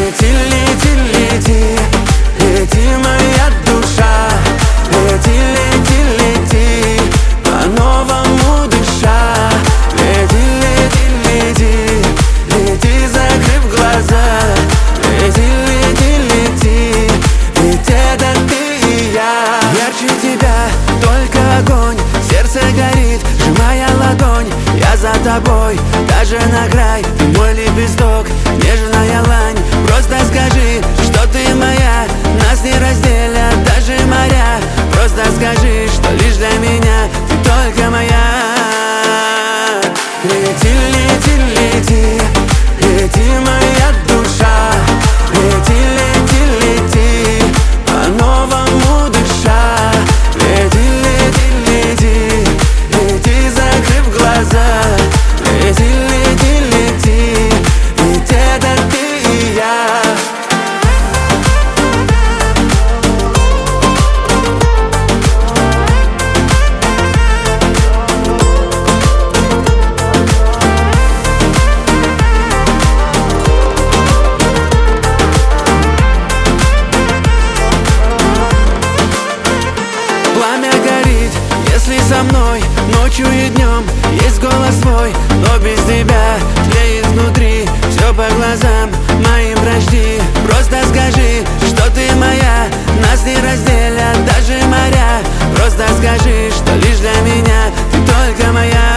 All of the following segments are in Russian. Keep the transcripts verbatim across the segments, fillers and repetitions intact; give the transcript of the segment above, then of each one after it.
Лети, лети, лети, лети, моя душа. Лети, лети, лети, по-новому дыша. Лети, лети, лети, лети, закрыв глаза. Лети, лети, лети, ведь это ты и я. Ярче тебя только огонь, сердце горит, сжимая ладонь. Я за тобой, даже на край. Ты мой лепесток, нежная лань. Просто скажи, что ты моя. Нас не разделят даже моря. Просто скажи, что лишь для меня ты только моя. Лети, лети, лети, лети, моя душа. Лети, лети, лети, по-новому дыша. Лети, лети, лети, лети, закрыв глаза. Лети, лети, лети, ведь это ты и я. Пламя горит, если со мной ночью и днем. Есть голос свой, но без тебя тлеет внутри. Все по глазам моим прочти. Просто скажи, что ты моя. Нас не разделят даже моря. Просто скажи, что лишь для меня ты только моя.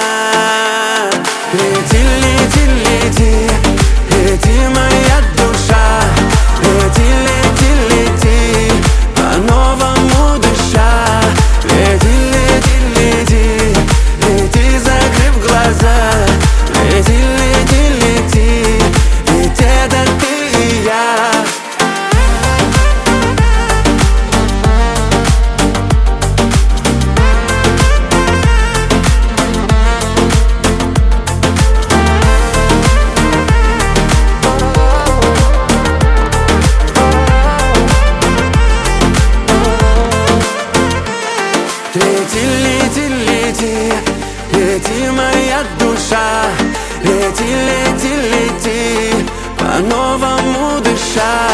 Лети, лети, лети, лети, моя душа. Лети, лети, лети, по-новому дыша. Лети, лети, лети, лети, закрыв глаза. Лети, лети, лети, ведь это ты и я. Лети, лети, лети, лети, моя душа. Лети, лети, лети, по-новому дыша.